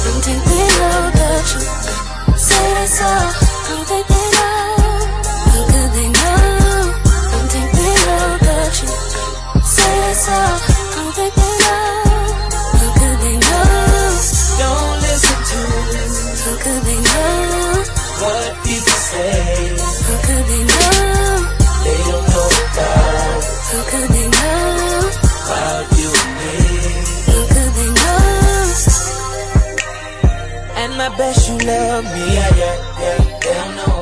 don't think they know the truth. Say that's all, don't think they know. How could they know? Don't think they know the truth. Say that's all, don't think they know. How could they know? Don't listen to How could they know? what people say. How could they know? They don't know about How could they know? about you and me. How could they know? And I bet you love me. Yeah, they don't know